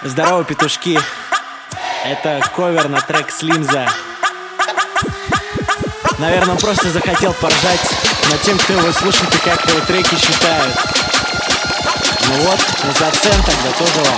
Здорово, петушки. Это ковер на трек Слимза. Наверное, он просто захотел поржать над тем, кто его слушает и как его треки считают. Ну вот, за цен тогда тоже вам.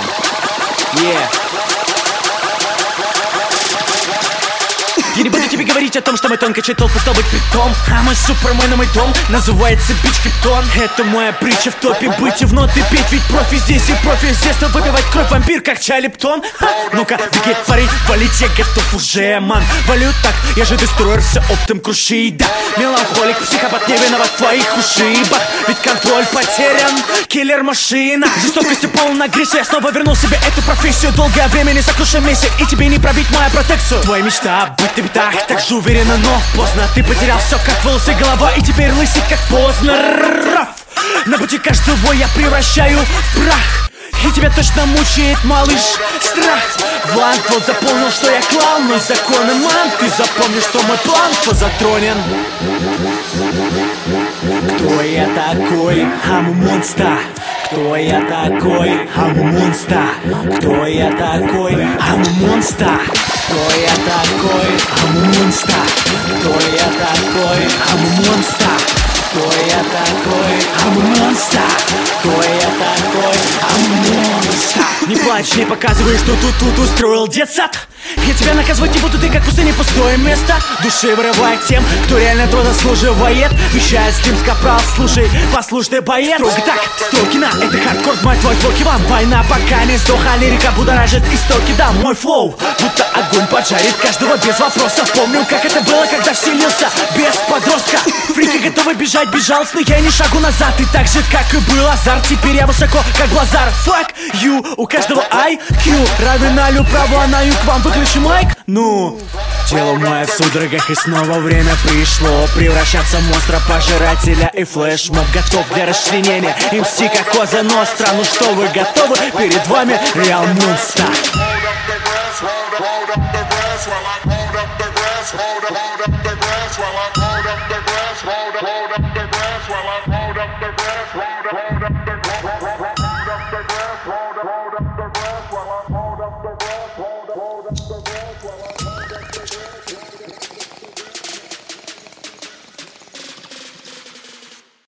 Я не буду тебе говорить о том, что мой тонкий толку стал быть питом. А мой супермен и мой дом называется бич Криптон. Это моя притча в топе, быть и в ноты петь. Ведь профи здесь и профи здесь, но выпивать кровь вампир, как чай Липтон. Ну-ка, беги, парень, валить, я готов уже, ман. Валю так, я же дестройер, все оптом круши, да. Меланхолик, психопат, не виноват в твоих ушибах. Ведь контроль потерян, киллер-машина. Жестокостью полон агрессии, я снова вернул себе эту профессию. Долгое время не сокрушен месяц, и тебе не пробить мою протекцию. Твоя мечта быть на битах, так же уверенно, но поздно. Ты потерял все, как волосы, голова, и теперь лысый, как поздно. На пути каждого я превращаю в прах. И тебя точно мучает, малыш, страх. Влад вот запомнил, что я клан, но законы ман. Ты запомни, что мой план позатронен. Кто я такой? I'm a monster. Кто я такой? I'm a monster. Кто я такой? I'm a monster. Кто я такой? I'm a monster. Кто я такой? I'm a monster. Кто я такой? I'm a monster. Кто я такой? I'm a monster. Не плачь, не показывай, что тут устроил детсад. Я тебя наказывать не буду, ты как пустыня, пустое место. Души вырывает тем, кто реально этого заслуживает. Вещает Слимз Капрал, слушай, послушный боец. Строго так, строки на, это хардкор, мать твой звуки вам. Война пока не сдохла, лирика будоражит истоки, да, мой флоу будто огонь поджарит каждого без вопросов. Помню, как это было, когда вселился без подростка. Фрики готовы бежать безжалостно, я не шагу назад. И так же, как и был азарт, теперь я высоко, как Блазар. Fuck you, у каждого IQ равен нулю, право на юг, вам выключи майк. Ну, тело мое в судорогах, и снова время пришло превращаться в монстра, пожирателя и флешмоб. Готов для расчленения, МС как Коза Ностра. Ну что, вы готовы? Перед вами Реал Монстр. Roll up the grass while I